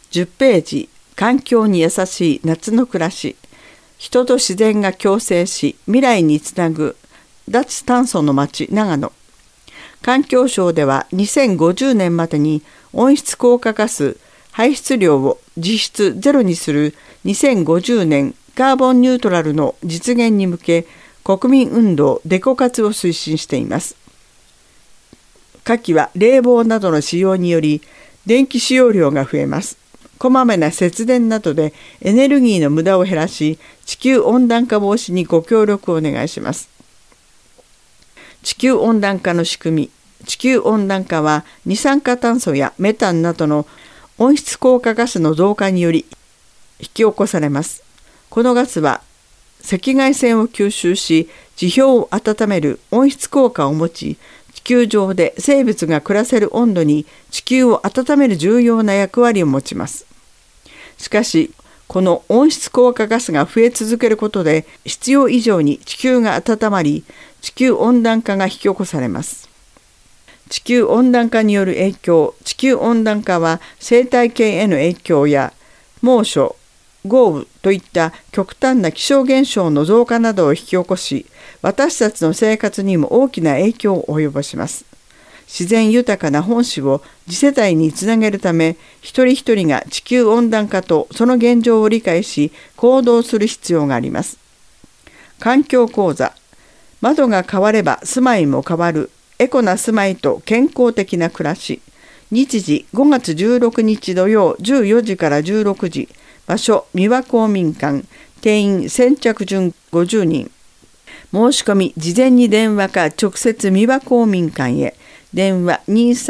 10ページ、環境に優しい夏の暮らし。人と自然が共生し、未来につなぐ脱炭素の街長野。環境省では2050年までに温室効果ガス排出量を実質ゼロにする2050年カーボンニュートラルの実現に向け、国民運動デコ活を推進しています。夏季は冷房などの使用により電気使用量が増えます。こまめな節電などでエネルギーの無駄を減らし、地球温暖化防止にご協力をお願いします。地球温暖化の仕組み。地球温暖化は二酸化炭素やメタンなどの温室効果ガスの増加により引き起こされます。このガスは赤外線を吸収し、地表を温める温室効果を持ち、地球上で生物が暮らせる温度に地球を温める重要な役割を持ちます。しかし、この温室効果ガスが増え続けることで、必要以上に地球が温まり、地球温暖化が引き起こされます。地球温暖化による影響。地球温暖化は生態系への影響や猛暑、豪雨といった極端な気象現象の増加などを引き起こし、私たちの生活にも大きな影響を及ぼします。自然豊かな本市を次世代につなげるため、一人一人が地球温暖化とその現状を理解し、行動する必要があります。環境講座。窓が変われば住まいも変わる。エコな住まいと健康的な暮らし。日時5月16日土曜14時から16時。場所三輪公民館。定員先着順50人。申し込み事前に電話か直接三輪公民館へ。電話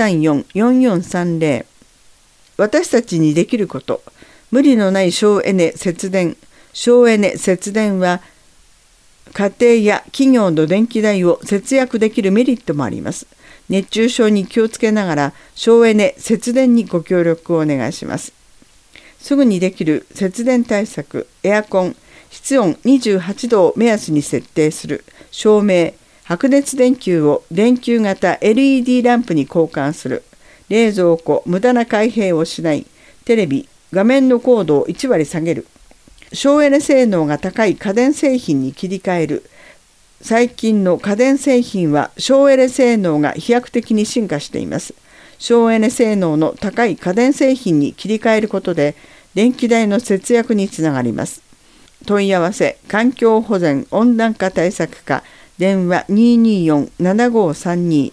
234-4430。 私たちにできること。無理のない省エネ節電。省エネ節電は家庭や企業の電気代を節約できるメリットもあります。熱中症に気をつけながら省エネ節電にご協力をお願いします。すぐにできる節電対策。エアコン、室温28度を目安に設定する。照明、白熱電球を電球型 LED ランプに交換する。冷蔵庫、無駄な開閉をしない。テレビ、画面の高度を1割下げる。省エネ性能が高い家電製品に切り替える。最近の家電製品は省エネ性能が飛躍的に進化しています。省エネ性能の高い家電製品に切り替えることで、電気代の節約につながります。問い合わせ、環境保全温暖化対策課。電話 224-7532